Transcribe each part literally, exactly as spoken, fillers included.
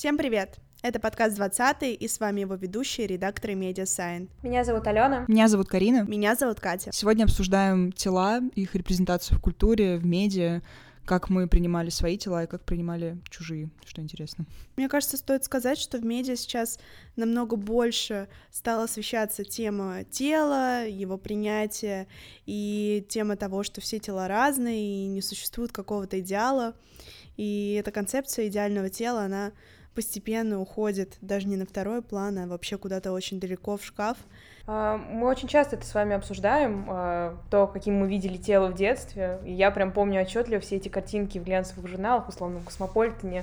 Всем привет! Это подкаст двадцатый, и с вами его ведущие, редакторы Mediasign. Меня зовут Алена. Меня зовут Карина. Меня зовут Катя. Сегодня обсуждаем тела, их репрезентацию в культуре, в медиа, как мы принимали свои тела и как принимали чужие, что интересно. Мне кажется, стоит сказать, что в медиа сейчас намного больше стала освещаться тема тела, его принятия и тема того, что все тела разные и не существует какого-то идеала. И эта концепция идеального тела, она постепенно уходит даже не на второй план, а вообще куда-то очень далеко в шкаф. Мы очень часто это с вами обсуждаем, то, каким мы видели тело в детстве. И я прям помню отчетливо все эти картинки в глянцевых журналах, условно, в Космополитене,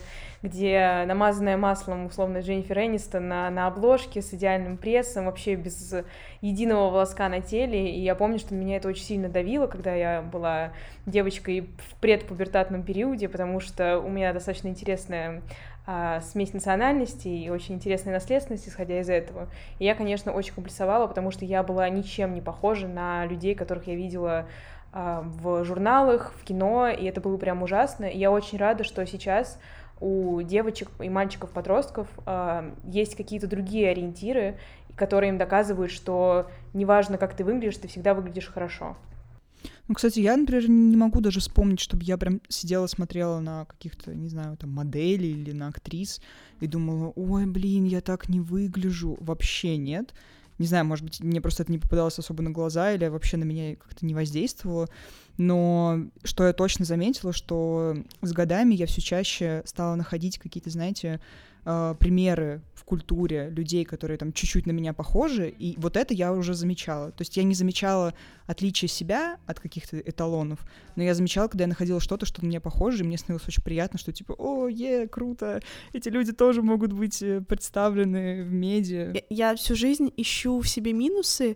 где намазанная маслом, условно, Дженнифер Энистон на, на обложке с идеальным прессом, вообще без единого волоска на теле. И я помню, что меня это очень сильно давило, когда я была девочкой в предпубертатном периоде, потому что у меня достаточно интересная а, смесь национальностей и очень интересная наследственность, исходя из этого. И я, конечно, очень комплексовала, потому что я была ничем не похожа на людей, которых я видела а, в журналах, в кино, и это было прям ужасно. И я очень рада, что сейчас у девочек и мальчиков-подростков а, есть какие-то другие ориентиры, которые им доказывают, что неважно, как ты выглядишь, ты всегда выглядишь хорошо. Ну, кстати, я, например, не могу даже вспомнить, чтобы я прям сидела, смотрела на каких-то, не знаю, там, моделей или на актрис и думала, ой, блин, я так не выгляжу. Вообще нет. Не знаю, может быть, мне просто это не попадалось особо на глаза или вообще на меня как-то не воздействовало. Но что я точно заметила, что с годами я все чаще стала находить какие-то, знаете, примеры в культуре людей, которые там чуть-чуть на меня похожи, и вот это я уже замечала. То есть я не замечала отличия себя от каких-то эталонов, но я замечала, когда я находила что-то, что на меня похоже, и мне становилось очень приятно, что типа, о, е, круто, эти люди тоже могут быть представлены в медиа. Я, я всю жизнь ищу в себе минусы,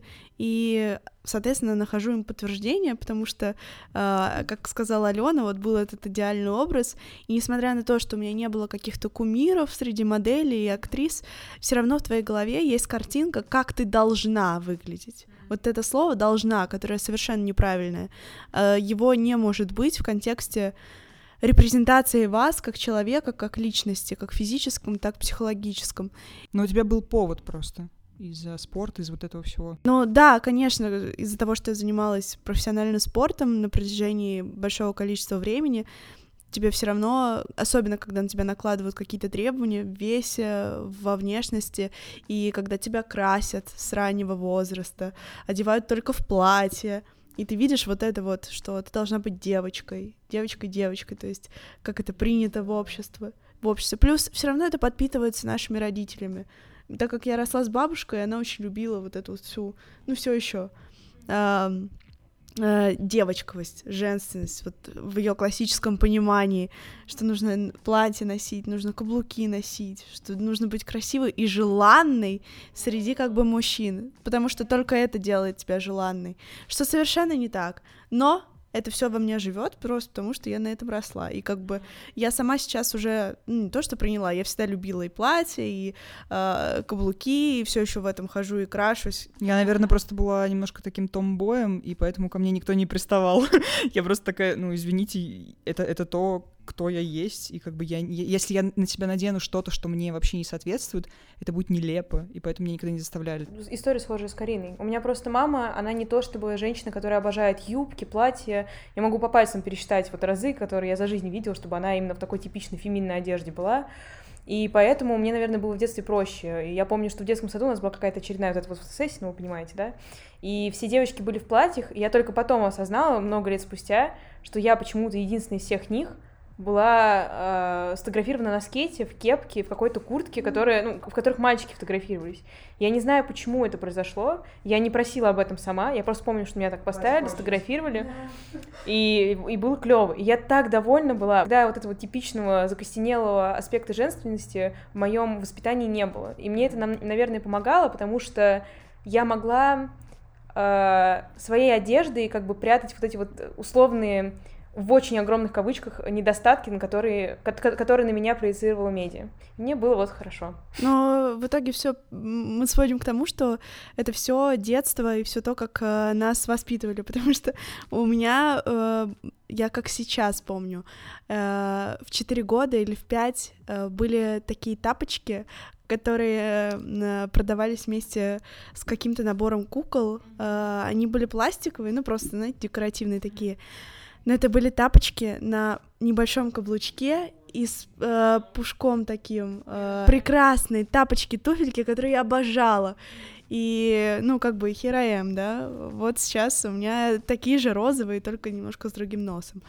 и, соответственно, нахожу им подтверждение, потому что, э, как сказала Алена, вот был этот идеальный образ, и несмотря на то, что у меня не было каких-то кумиров среди моделей и актрис, все равно в твоей голове есть картинка, как ты должна выглядеть. Вот это слово «должна», которое совершенно неправильное, э, его не может быть в контексте репрезентации вас как человека, как личности, как физическом, так и психологическом. Но у тебя был повод просто. Из-за спорта, из вот этого всего. Ну да, конечно, из-за того, что я занималась профессиональным спортом на протяжении большого количества времени, тебе все равно, особенно когда на тебя накладывают какие-то требования в весе, во внешности, и когда тебя красят с раннего возраста, одевают только в платье, и ты видишь вот это вот, что ты должна быть девочкой, девочкой-девочкой, то есть как это принято в обществе. В обществе. Плюс все равно это подпитывается нашими родителями. Так как я росла с бабушкой, она очень любила вот эту вот всю, ну, все еще э, э, девочковость, женственность, вот в ее классическом понимании, что нужно платье носить, нужно каблуки носить, что нужно быть красивой и желанной среди как бы мужчин, потому что только это делает тебя желанной, что совершенно не так, но это все во мне живет просто потому, что я на этом росла. И как бы я сама сейчас уже ну, не то, что приняла, я всегда любила и платья, и э, каблуки, и все еще в этом хожу и крашусь. Я, наверное, просто была немножко таким томбоем, и поэтому ко мне никто не приставал. Я просто такая, ну, извините, это, это то, кто я есть, и как бы я, если я на себя надену что-то, что мне вообще не соответствует, это будет нелепо, и поэтому меня никогда не заставляли. История схожая с Кариной. У меня просто мама, она не то чтобы женщина, которая обожает юбки, платья. Я могу по пальцам пересчитать вот разы, которые я за жизнь видела, чтобы она именно в такой типичной феминной одежде была. И поэтому мне, наверное, было в детстве проще. И я помню, что в детском саду у нас была какая-то очередная вот эта вот фотосессия, ну, вы понимаете, да? И все девочки были в платьях, и я только потом осознала, много лет спустя, что я почему-то единственная из всех них была э, сфотографирована на скейте, в кепке, в какой-то куртке, которая, ну, в которых мальчики фотографировались. Я не знаю, почему это произошло, я не просила об этом сама, я просто помню, что меня так поставили, сфотографировали, и, и было клево. И я так довольна была, когда вот этого типичного закостенелого аспекта женственности в моем воспитании не было. И мне это, наверное, помогало, потому что я могла э, своей одеждой как бы прятать вот эти вот условные в очень огромных кавычках недостатки, на которые, которые на меня проецировала медиа. Мне было вот хорошо. Но в итоге все мы сводим к тому, что это все детство и все то, как э, нас воспитывали, потому что у меня, э, я как сейчас помню, э, в четыре года или в пять э, были такие тапочки, которые э, продавались вместе с каким-то набором кукол. Э, они были пластиковые, ну просто, знаете, декоративные такие. Но это были тапочки на небольшом каблучке и с э, пушком таким. Э, прекрасные тапочки-туфельки, которые я обожала. И, ну, как бы, here I am, да? Вот сейчас у меня такие же розовые, только немножко с другим носом.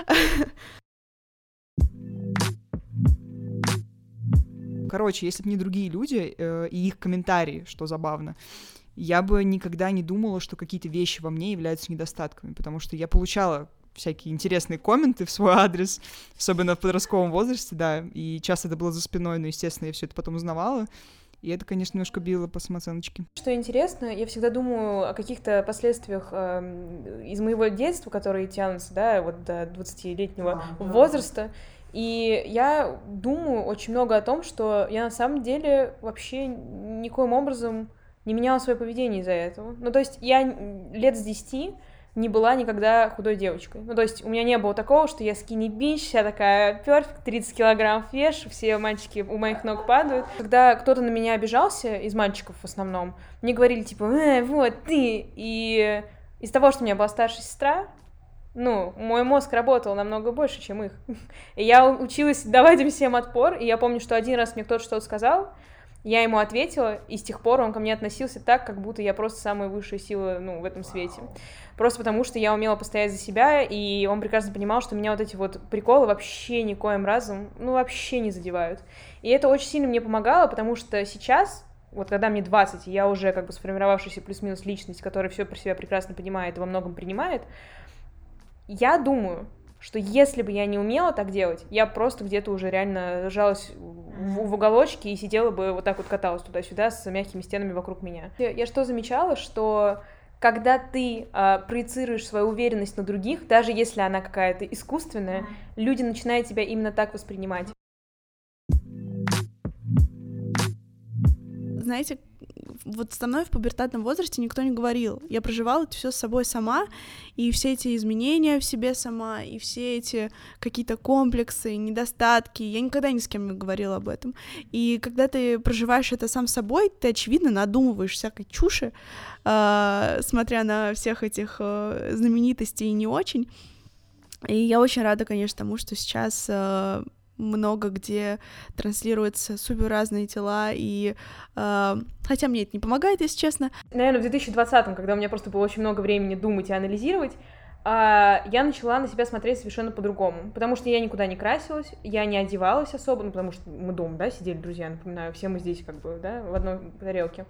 Короче, если бы не другие люди э, и их комментарии, что забавно, я бы никогда не думала, что какие-то вещи во мне являются недостатками, потому что я получала всякие интересные комменты в свой адрес, особенно в подростковом возрасте, да, и часто это было за спиной, но, естественно, я все это потом узнавала, и это, конечно, немножко било по самооценочке. Что интересно, я всегда думаю о каких-то последствиях э, из моего детства, которые тянутся, да, вот до двадцатилетнего а, возраста, да. И я думаю очень много о том, что я на самом деле вообще никоим образом не меняла свое поведение из-за этого. Ну, то есть я лет с десяти не была никогда худой девочкой. Ну, то есть у меня не было такого, что я skinny bitch, вся такая перфект, тридцать килограмм вешу, все мальчики у моих ног падают. Когда кто-то на меня обижался, из мальчиков в основном, мне говорили, типа, э, вот ты. И из-за того, что у меня была старшая сестра, ну, мой мозг работал намного больше, чем их. И я училась давать им всем отпор, и я помню, что один раз мне кто-то что-то сказал, я ему ответила, и с тех пор он ко мне относился так, как будто я просто самая высшая сила, ну, в этом свете. Просто потому, что я умела постоять за себя, и он прекрасно понимал, что меня вот эти вот приколы вообще никоим разом, ну, вообще не задевают. И это очень сильно мне помогало, потому что сейчас, вот когда мне двадцать, и я уже как бы сформировавшаяся плюс-минус личность, которая все про себя прекрасно понимает и во многом принимает, я думаю, что если бы я не умела так делать, я просто где-то уже реально сжалась в, в уголочке и сидела бы вот так вот каталась туда-сюда с мягкими стенами вокруг меня. Я что замечала, что когда ты э, проецируешь свою уверенность на других, даже если она какая-то искусственная, люди начинают тебя именно так воспринимать. Знаете, вот со мной в пубертатном возрасте никто не говорил. Я проживала это все с собой сама, и все эти изменения в себе сама, и все эти какие-то комплексы, недостатки, я никогда ни с кем не говорила об этом. И когда ты проживаешь это сам собой, ты, очевидно, надумываешь всякой чуши, э, смотря на всех этих э, знаменитостей и не очень. И я очень рада, конечно, тому, что сейчас... Э, много где транслируются супер разные тела, и э, хотя мне это не помогает, если честно. Наверное, в две тысячи двадцатом, когда у меня просто было очень много времени думать и анализировать, э, я начала на себя смотреть совершенно по-другому, потому что я никуда не красилась, я не одевалась особо, ну, потому что мы дома, да, сидели, друзья, напоминаю, все мы здесь как бы, да, в одной тарелке.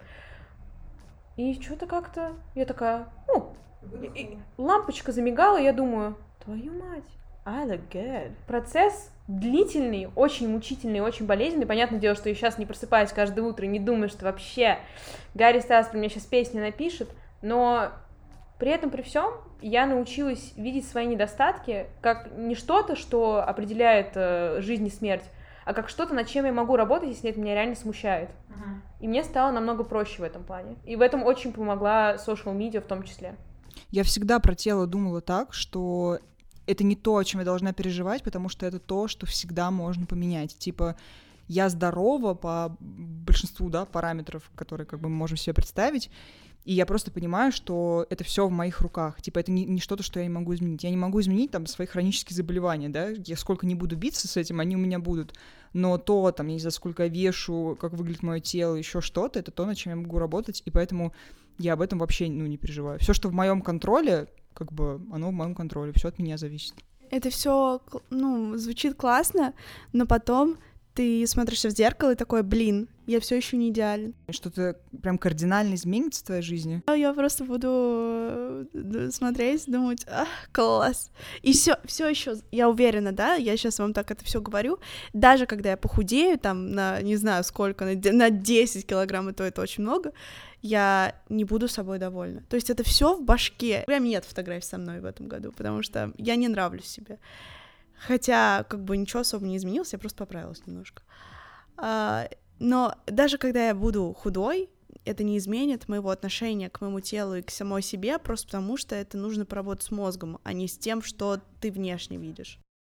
И что-то как-то, я такая, ну, и, и, лампочка замигала, и я думаю, твою мать, I look good. Процесс длительный, очень мучительный, очень болезненный. Понятное дело, что я сейчас не просыпаюсь каждое утро и не думаю, что вообще Гарри Стайлс про меня сейчас песню напишет, но при этом, при всем, я научилась видеть свои недостатки как не что-то, что определяет э, жизнь и смерть, а как что-то, над чем я могу работать, если это меня реально смущает. Uh-huh. И мне стало намного проще в этом плане. И в этом очень помогла social media в том числе. Я всегда про тело думала так, что это не то, о чем я должна переживать, потому что это то, что всегда можно поменять. Типа, я здорова по большинству, да, параметров, которые как бы мы можем себе представить, и я просто понимаю, что это все в моих руках. Типа, это не, не что-то, что я не могу изменить. Я не могу изменить там свои хронические заболевания, да, я сколько не буду биться с этим, они у меня будут. Но то, там, я не знаю, сколько я вешу, как выглядит мое тело, еще что-то, это то, над чем я могу работать, и поэтому я об этом вообще, ну, не переживаю. Все, что в моем контроле, как бы оно в моем контроле, все от меня зависит. Это все, ну, звучит классно, но потом ты смотришься в зеркало и такой, блин, я все еще не идеален. Что-то прям кардинально изменится в твоей жизни? Я просто буду смотреть, думать, ах, класс. И все, все еще, я уверена, да, я сейчас вам так это все говорю, даже когда я похудею, там, на, не знаю сколько, на, на десять килограмм, и то это очень много, я не буду собой довольна. То есть это все в башке. Прям нет фотографий со мной в этом году, потому что я не нравлюсь себе. Хотя, как бы, ничего особо не изменилось, я просто поправилась немножко. А, но даже когда я буду худой, это не изменит моего отношения к моему телу и к самой себе, просто потому что это нужно поработать с мозгом, а не с тем, что ты внешне видишь.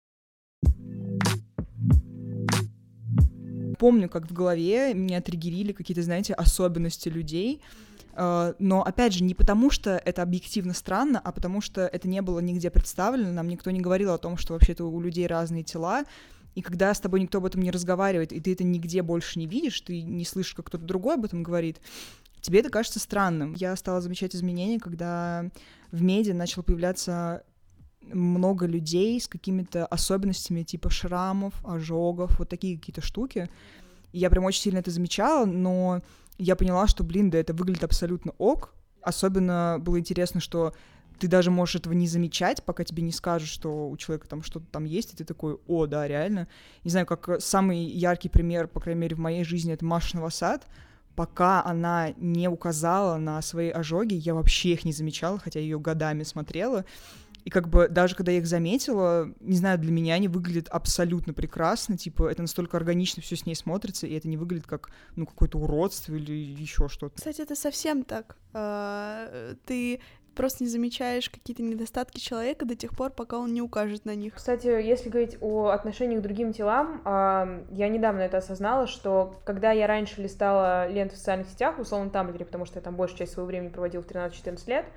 Помню, как в голове меня триггерили какие-то, знаете, особенности людей, но, опять же, не потому, что это объективно странно, а потому что это не было нигде представлено, нам никто не говорил о том, что вообще-то у людей разные тела, и когда с тобой никто об этом не разговаривает, и ты это нигде больше не видишь, ты не слышишь, как кто-то другой об этом говорит, тебе это кажется странным. Я стала замечать изменения, когда в медиа начало появляться много людей с какими-то особенностями типа шрамов, ожогов, вот такие какие-то штуки. И я прям очень сильно это замечала, но я поняла, что, блин, да это выглядит абсолютно ок. Особенно было интересно, что ты даже можешь этого не замечать, пока тебе не скажут, что у человека там что-то там есть, и ты такой, о, да, реально. Не знаю, как самый яркий пример, по крайней мере, в моей жизни, это Маша Новосад. Пока она не указала на свои ожоги, я вообще их не замечала, хотя ее годами смотрела. И как бы даже когда я их заметила, не знаю, для меня они выглядят абсолютно прекрасно, типа это настолько органично все с ней смотрится, и это не выглядит как, ну, какое-то уродство или еще что-то. Кстати, это совсем так. Ты просто не замечаешь какие-то недостатки человека до тех пор, пока он не укажет на них. Кстати, если говорить о отношении к другим телам, я недавно это осознала, что когда я раньше листала ленты в социальных сетях, в условном Тамблере, потому что я там большую часть своего времени проводила в тринадцать-четырнадцать лет,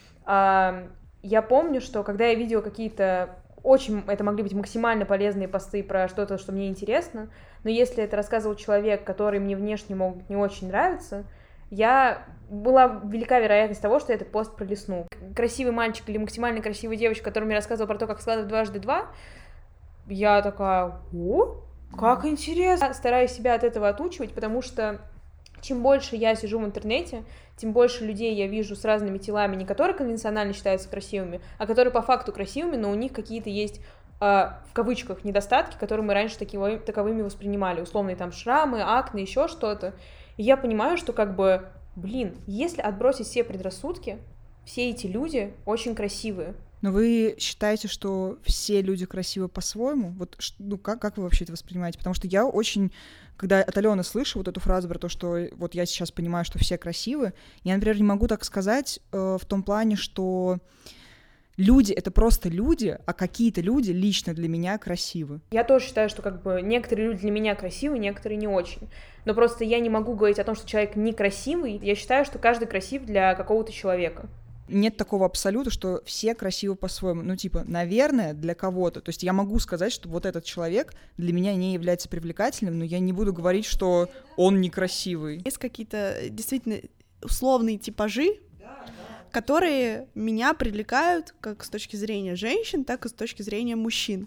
я помню, что когда я видела какие-то очень, это могли быть максимально полезные посты про что-то, что мне интересно, но если это рассказывал человек, который мне внешне мог не очень нравиться, я была велика вероятность того, что я этот пост пролистну. Красивый мальчик или максимально красивая девочка, которая мне рассказывала про то, как складывать дважды два, я такая, о, как интересно. Я стараюсь себя от этого отучивать, потому что чем больше я сижу в интернете, тем больше людей я вижу с разными телами, не которые конвенционально считаются красивыми, а которые по факту красивыми, но у них какие-то есть, э, в кавычках, недостатки, которые мы раньше такими, таковыми воспринимали. Условные там шрамы, акне, еще что-то. И я понимаю, что как бы, блин, если отбросить все предрассудки, все эти люди очень красивые. Но вы считаете, что все люди красивы по-своему? Вот, ну, как, как вы вообще это воспринимаете? Потому что я очень, когда от Алены слышу вот эту фразу про то, что вот я сейчас понимаю, что все красивы, я, например, не могу так сказать э, в том плане, что люди — это просто люди, а какие-то люди лично для меня красивы. Я тоже считаю, что как бы некоторые люди для меня красивы, некоторые не очень. Но просто я не могу говорить о том, что человек некрасивый. Я считаю, что каждый красив для какого-то человека. Нет такого абсолюта, что все красивы по-своему. Ну, типа, наверное, для кого-то. То есть я могу сказать, что вот этот человек для меня не является привлекательным, но я не буду говорить, что он некрасивый. Есть какие-то действительно условные типажи, которые меня привлекают как с точки зрения женщин, так и с точки зрения мужчин.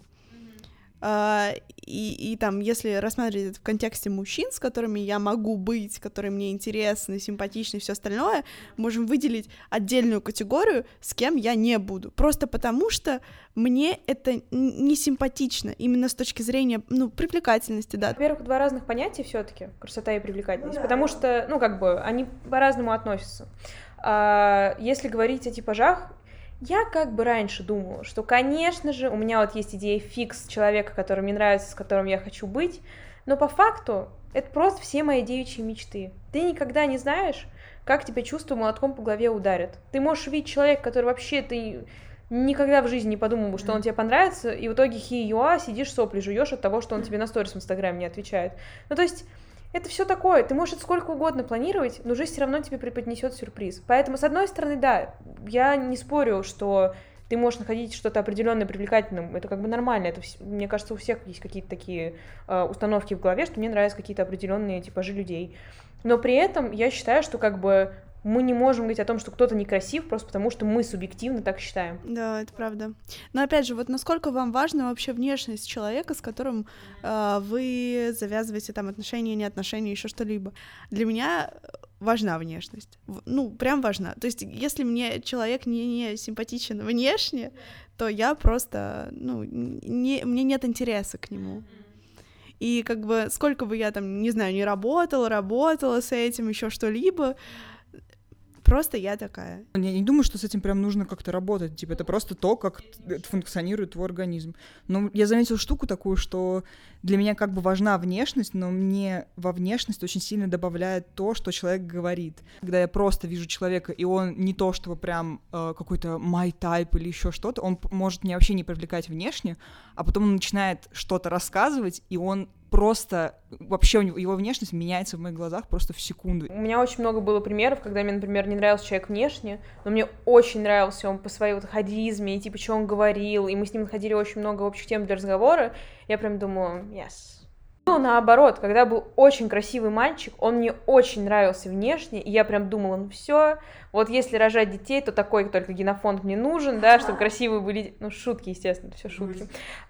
Uh, и, и там, если рассматривать это в контексте мужчин, с которыми я могу быть, которые мне интересны, симпатичны и все остальное, можем выделить отдельную категорию, с кем я не буду. Просто потому, что мне это не симпатично, именно с точки зрения, ну, привлекательности, да. Во-первых, два разных понятия все-таки, красота и привлекательность, ну, да, потому что, ну, как бы, они по-разному относятся. Uh, если говорить о типажах, я как бы раньше думала, что, конечно же, у меня вот есть идея фикс человека, который мне нравится, с которым я хочу быть, но по факту это просто все мои девичьи мечты. Ты никогда не знаешь, как тебя чувство молотком по голове ударит. Ты можешь увидеть человека, который вообще ты никогда в жизни не подумал бы, что он тебе понравится, и в итоге хи-юа, сидишь сопли жуешь от того, что он тебе на сторис в Инстаграме не отвечает. Ну, то есть... Это все такое, ты можешь это сколько угодно планировать, но жизнь все равно тебе преподнесет сюрприз. Поэтому, с одной стороны, да, я не спорю, что ты можешь находить что-то определенное привлекательным, это как бы нормально, это, мне кажется, у всех есть какие-то такие э, установки в голове, что мне нравятся какие-то определенные типажи людей. Но при этом я считаю, что как бы мы не можем говорить о том, что кто-то некрасив, просто потому что мы субъективно так считаем. Да, это правда. Но опять же, вот насколько вам важна вообще внешность человека, с которым э, вы завязываете там отношения, не отношения, еще что-либо. Для меня важна внешность. Ну, прям важна. То есть, если мне человек не, не симпатичен внешне, то я просто, ну, не, мне нет интереса к нему. И как бы сколько бы я там, не знаю, не работала, работала с этим, еще что-либо, просто я такая. Я не думаю, что с этим прям нужно как-то работать. Типа, это просто то, как функционирует твой организм. Но я заметила штуку такую, что для меня как бы важна внешность, но мне во внешность очень сильно добавляет то, что человек говорит. Когда я просто вижу человека, и он не то, чтобы прям э, какой-то my type или еще что-то, он может меня вообще не привлекать внешне, а потом он начинает что-то рассказывать, и он просто вообще у него, его внешность меняется в моих глазах просто в секунду. У меня очень много было примеров, когда мне, например, не нравился человек внешне, но мне очень нравился он по своей вот харизме, и типа, что он говорил, и мы с ним находили очень много общих тем для разговора, я прям думала, yes. Ну, наоборот, когда был очень красивый мальчик, он мне очень нравился внешне, и я прям думала, ну все, вот если рожать детей, то такой только генофонд мне нужен, да, чтобы красивые были, ну, шутки, естественно, это все шутки.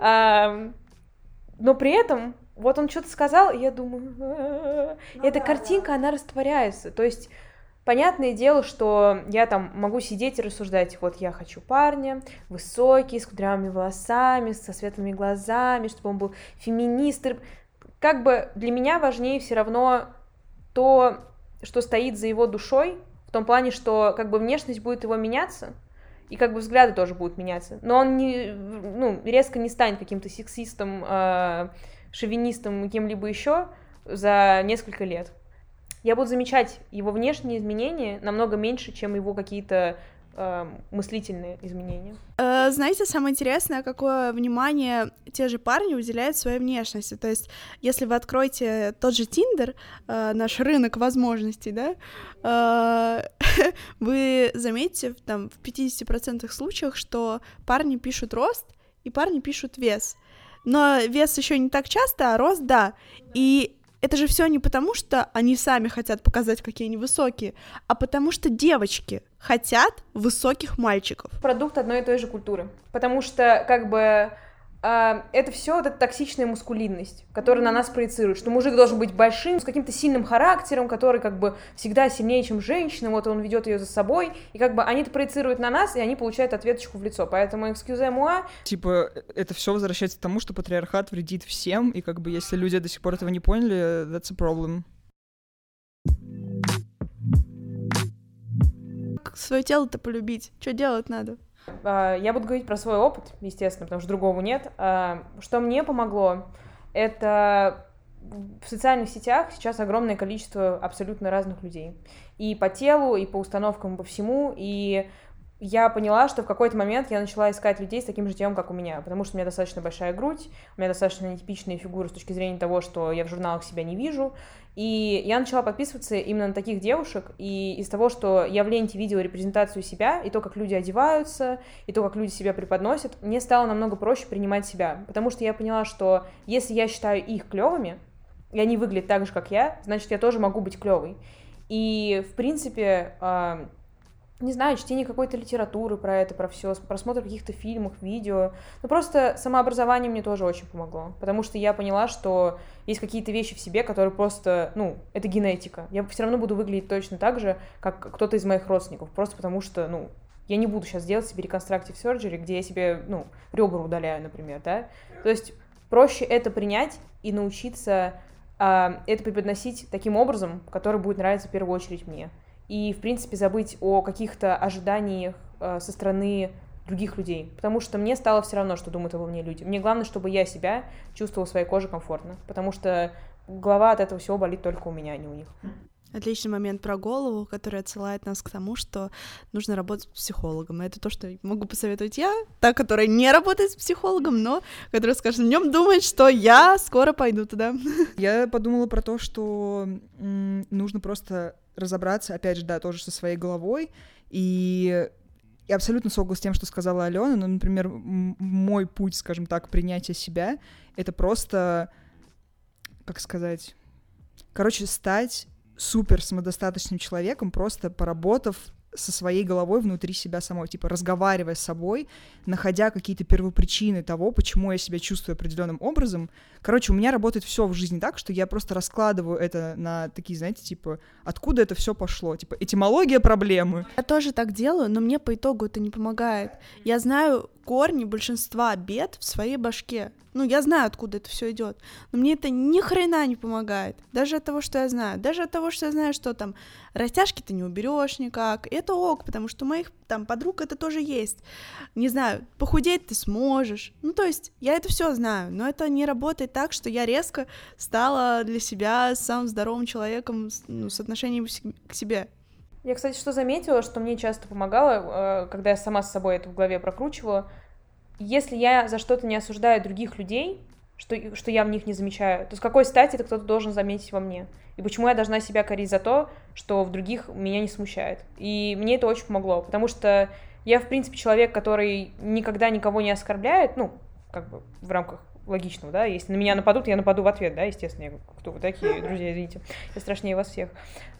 А, но при этом вот он что-то сказал, и я думаю, ну, эта да, картинка, да. Она растворяется. То есть, понятное дело, что я там могу сидеть и рассуждать, вот я хочу парня, высокий, с кудрявыми волосами, со светлыми глазами, чтобы он был феминист. Как бы для меня важнее все равно то, что стоит за его душой, в том плане, что как бы внешность будет его меняться, и как бы взгляды тоже будут меняться. Но он не, ну, резко не станет каким-то сексистом, э- шовинистом и кем-либо еще за несколько лет. Я буду замечать его внешние изменения намного меньше, чем его какие-то э, мыслительные изменения. Э, знаете, самое интересное, какое внимание те же парни уделяют своей внешности. То есть, если вы откроете тот же Tinder, э, наш рынок возможностей, да, э, вы заметите там, в пятьдесят процентов случаев, что парни пишут рост и парни пишут вес. Но вес еще не так часто, а рост, да. И это же все не потому, что они сами хотят показать, какие они высокие, а потому что девочки хотят высоких мальчиков. Продукт одной и той же культуры. Потому что, как бы, э, это все вот эта токсичная мускулинность, которая на нас проецирует, что мужик должен быть большим, с каким-то сильным характером, который, как бы, всегда сильнее, чем женщина, вот он ведет ее за собой, и, как бы, они это проецируют на нас, и они получают ответочку в лицо. Поэтому, excusez-moi. Типа, это все возвращается к тому, что патриархат вредит всем, и, как бы, если люди до сих пор этого не поняли, that's a problem. Как свое тело-то полюбить? Что делать надо? Я буду говорить про свой опыт, естественно, потому что другого нет. Что мне помогло, это в социальных сетях сейчас огромное количество абсолютно разных людей. И по телу, и по установкам, и по всему. И я поняла, что в какой-то момент я начала искать людей с таким же телом, как у меня, потому что у меня достаточно большая грудь, у меня достаточно нетипичные фигуры с точки зрения того, что я в журналах себя не вижу. И я начала подписываться именно на таких девушек, и из того, что я в ленте видела репрезентацию себя, и то, как люди одеваются, и то, как люди себя преподносят, мне стало намного проще принимать себя, потому что я поняла, что если я считаю их клевыми, и они выглядят так же, как я, значит, я тоже могу быть клевой. И, в принципе, э, не знаю, чтение какой-то литературы про это, про все, просмотр каких-то фильмов, видео, ну, просто самообразование мне тоже очень помогло, потому что я поняла, что есть какие-то вещи в себе, которые просто, ну, это генетика. Я все равно буду выглядеть точно так же, как кто-то из моих родственников, просто потому что, ну, я не буду сейчас делать себе reconstructive surgery, где я себе, ну, ребра удаляю, например, да. То есть проще это принять и научиться а, это преподносить таким образом, который будет нравиться в первую очередь мне. И, в принципе, забыть о каких-то ожиданиях а, со стороны других людей, потому что мне стало все равно, что думают обо мне люди. Мне главное, чтобы я себя чувствовала в своей коже комфортно, потому что голова от этого всего болит только у меня, а не у них. Отличный момент про голову, который отсылает нас к тому, что нужно работать с психологом. И это то, что могу посоветовать я, та, которая не работает с психологом, но которая, скажем, днем думает, что я скоро пойду туда. Я подумала про то, что м, нужно просто разобраться, опять же, да, тоже со своей головой, и я абсолютно согласна с тем, что сказала Алена, но, например, м- мой путь, скажем так, принятия себя, это просто, как сказать, короче, стать супер самодостаточным человеком, просто поработав со своей головой внутри себя самой, типа разговаривая с собой, находя какие-то первопричины того, почему я себя чувствую определенным образом. Короче, у меня работает все в жизни так, что я просто раскладываю это на такие, знаете, типа, откуда это все пошло, типа, этимология проблемы. Я тоже так делаю, но мне по итогу это не помогает. Я знаю корни большинства бед в своей башке. Ну, я знаю, откуда это все идет, но мне это ни хрена не помогает. Даже от того, что я знаю. Даже от того, что я знаю, что там растяжки ты не уберешь никак. И это ок, потому что у моих там подруг это тоже есть. Не знаю, похудеть ты сможешь. Ну, то есть, я это все знаю, но это не работает так, что я резко стала для себя самым здоровым человеком, ну, с отношением к себе. Я, кстати, что заметила, что мне часто помогало, когда я сама с собой это в голове прокручивала, если я за что-то не осуждаю других людей, что, что я в них не замечаю, то с какой стати это кто-то должен заметить во мне? И почему я должна себя корить за то, что в других меня не смущает? И мне это очень помогло, потому что я, в принципе, человек, который никогда никого не оскорбляет, ну, как бы в рамках логичного, да, если на меня нападут, я нападу в ответ, да, естественно, я, кто вы такие, друзья, извините, я страшнее вас всех.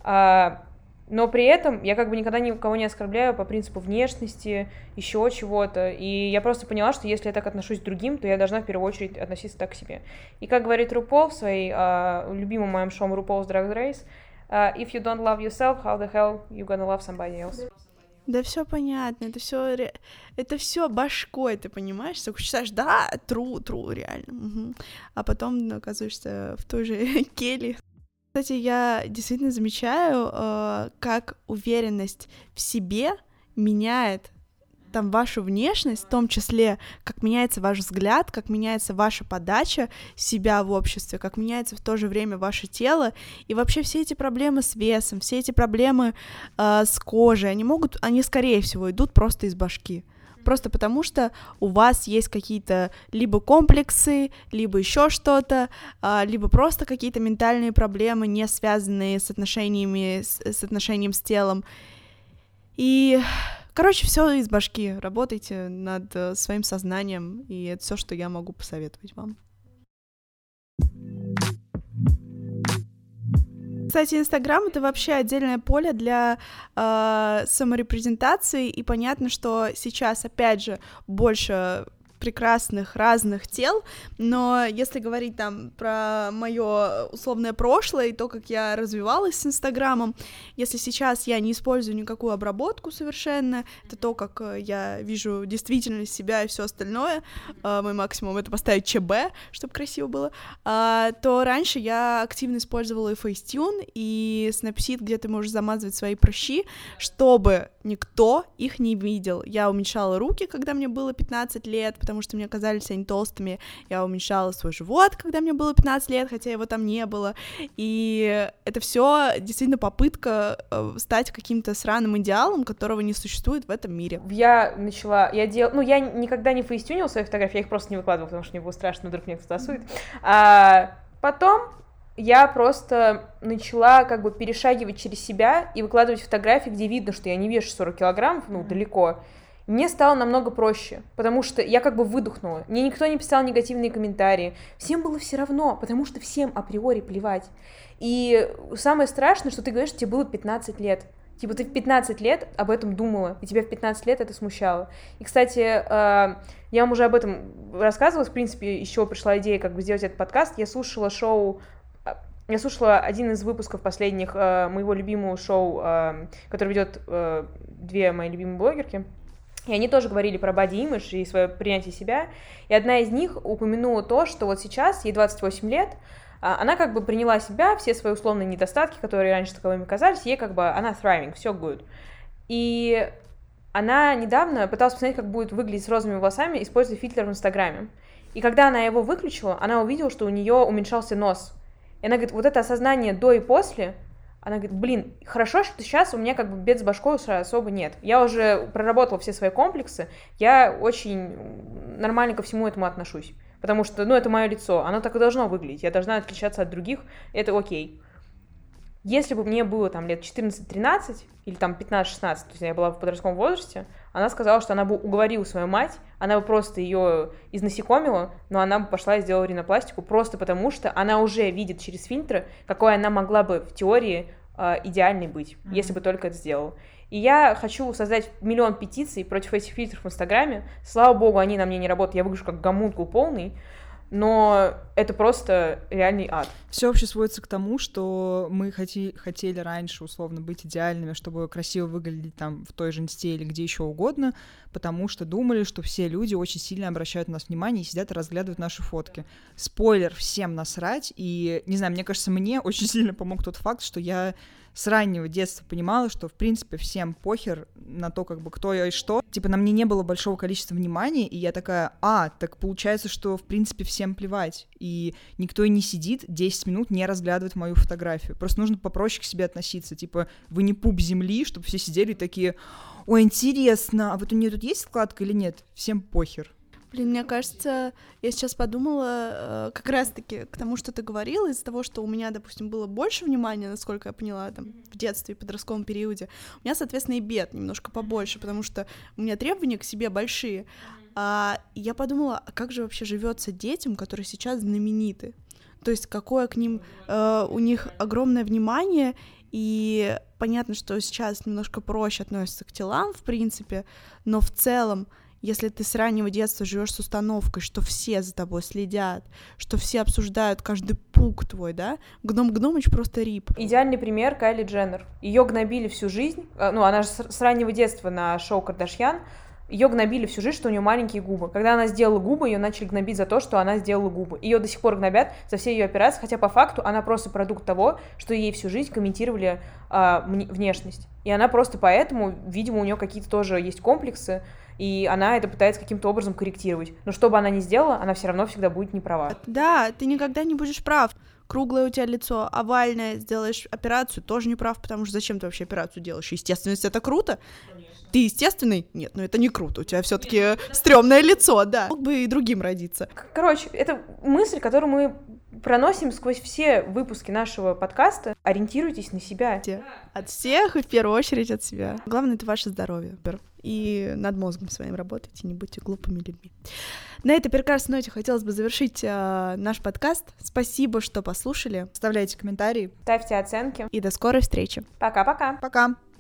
А, но при этом я как бы никогда никого не оскорбляю по принципу внешности, еще чего-то, и я просто поняла, что если я так отношусь к другим, то я должна в первую очередь относиться так к себе. И как говорит RuPaul в своей а, любимом моем шоу RuPaul's Drag Race, uh, if you don't love yourself, how the hell you gonna love somebody else? Да все понятно, это все это все башкой, ты понимаешь? Ты считаешь, да, true, true, реально. Угу. А потом оказываешься в той же келье. Кстати, я действительно замечаю, э, как уверенность в себе меняет там вашу внешность, в том числе, как меняется ваш взгляд, как меняется ваша подача себя в обществе, как меняется в то же время ваше тело, и вообще все эти проблемы с весом, все эти проблемы э, с кожей, они могут, они скорее всего идут просто из башки. Просто потому что у вас есть какие-то либо комплексы, либо еще что-то, либо просто какие-то ментальные проблемы, не связанные с отношениями, с, с отношением с телом. И, короче, все из башки. Работайте над своим сознанием, и это все, что я могу посоветовать вам. Кстати, Инстаграм — это вообще отдельное поле для э, саморепрезентации, и понятно, что сейчас, опять же, больше прекрасных разных тел, но если говорить там про мое условное прошлое и то, как я развивалась с Инстаграмом, если сейчас я не использую никакую обработку совершенно, это то, как я вижу действительность себя и все остальное, мой максимум — это поставить ЧБ, чтобы красиво было, то раньше я активно использовала и Facetune, и Snapseed, где ты можешь замазывать свои прыщи, чтобы никто их не видел. Я уменьшала руки, когда мне было пятнадцать лет, потому что мне казались они толстыми. Я уменьшала свой живот, когда мне было пятнадцать лет, хотя его там не было. И это все действительно попытка стать каким-то сраным идеалом, которого не существует в этом мире. Я начала, я делала, ну, я никогда не фейстюнила свои фотографии, я их просто не выкладывала, потому что мне было страшно, вдруг мне кто-то тасует. А потом я просто начала как бы перешагивать через себя и выкладывать фотографии, где видно, что я не вешу сорок килограммов, ну, далеко. Мне стало намного проще, потому что я как бы выдохнула. Мне никто не писал негативные комментарии. Всем было все равно, потому что всем априори плевать. И самое страшное, что ты говоришь, что тебе было пятнадцать лет. Типа ты в пятнадцать лет об этом думала, и тебя в пятнадцать лет это смущало. И, кстати, я вам уже об этом рассказывала, в принципе, еще пришла идея как бы сделать этот подкаст. Я слушала шоу... Я слушала один из выпусков последних э, моего любимого шоу, э, который ведет э, две мои любимые блогерки. И они тоже говорили про body image и свое принятие себя. И одна из них упомянула то, что вот сейчас, ей двадцать восемь лет, э, она как бы приняла себя, все свои условные недостатки, которые раньше таковыми казались, ей как бы она thriving, все good. И она недавно пыталась посмотреть, как будет выглядеть с розовыми волосами, используя фильтр в Инстаграме. И когда она его выключила, она увидела, что у нее уменьшался нос. И она говорит, вот это осознание до и после, она говорит, блин, хорошо, что сейчас у меня как бы бед с башкой уже особо нет. Я уже проработала все свои комплексы, я очень нормально ко всему этому отношусь. Потому что, ну, это мое лицо, оно так и должно выглядеть, я должна отличаться от других, это окей. Если бы мне было там лет четырнадцать-тринадцать, или там пятнадцать-шестнадцать, то есть я была в подростковом возрасте, она сказала, что она бы уговорила свою мать, она бы просто ее изнасекомила, но она бы пошла и сделала ринопластику просто потому, что она уже видит через фильтры, какой она могла бы в теории э, идеальной быть, mm-hmm. если бы только это сделал. И я хочу создать миллион петиций против этих фильтров в Инстаграме. Слава богу, они на мне не работают, я выгляжу как гомункул полный, но это просто реальный ад. Все вообще сводится к тому, что мы хоти, хотели раньше условно быть идеальными, чтобы красиво выглядеть там в той же инсте или где еще угодно, потому что думали, что все люди очень сильно обращают на нас внимание и сидят и разглядывают наши фотки. Спойлер, всем насрать, и, не знаю, мне кажется, мне очень сильно помог тот факт, что я с раннего детства понимала, что, в принципе, всем похер на то, как бы, кто я и что. Типа, на мне не было большого количества внимания, и я такая, а, так получается, что, в принципе, всем плевать. И никто и не сидит десять минут, не разглядывает мою фотографию. Просто нужно попроще к себе относиться. Типа, вы не пуп земли, чтобы все сидели такие, ой, интересно, а вот у нее тут есть вкладка или нет? Всем похер. Блин, мне кажется, я сейчас подумала как раз-таки к тому, что ты говорила, из-за того, что у меня, допустим, было больше внимания, насколько я поняла, там, в детстве и подростковом периоде, у меня, соответственно, и бед немножко побольше, потому что у меня требования к себе большие. А я подумала, а как же вообще живется детям, которые сейчас знамениты? То есть какое к ним, э, у них огромное внимание, и понятно, что сейчас немножко проще относятся к телам, в принципе, но в целом, если ты с раннего детства живешь с установкой, что все за тобой следят, что все обсуждают каждый пук твой, да, Гном Гномыч просто рип. Идеальный пример — Кайли Дженнер. Ее гнобили всю жизнь, ну, она же с раннего детства на шоу Кардашьян, ее гнобили всю жизнь, что у нее маленькие губы. Когда она сделала губы, ее начали гнобить за то, что она сделала губы. Ее до сих пор гнобят за все ее операции, хотя по факту она просто продукт того, что ей всю жизнь комментировали а, внешность. И она просто поэтому, видимо, у нее какие-то тоже есть комплексы, и она это пытается каким-то образом корректировать. Но что бы она ни сделала, она все равно всегда будет не права. Да, ты никогда не будешь прав. Круглое у тебя лицо, овальное, сделаешь операцию, тоже не прав, потому что зачем ты вообще операцию делаешь? Естественность — это круто? Конечно. Ты естественный? Нет, ну это не круто, у тебя все-таки стрёмное лицо, да. Мог бы и другим родиться. Короче, это мысль, которую мы проносим сквозь все выпуски нашего подкаста. Ориентируйтесь на себя. От всех и в первую очередь от себя. Главное — это ваше здоровье. И над мозгом своим работайте, не будьте глупыми людьми. На этой прекрасной ноте хотелось бы завершить э, наш подкаст. Спасибо, что послушали. Оставляйте комментарии. Ставьте оценки. И до скорой встречи. Пока-пока. Пока.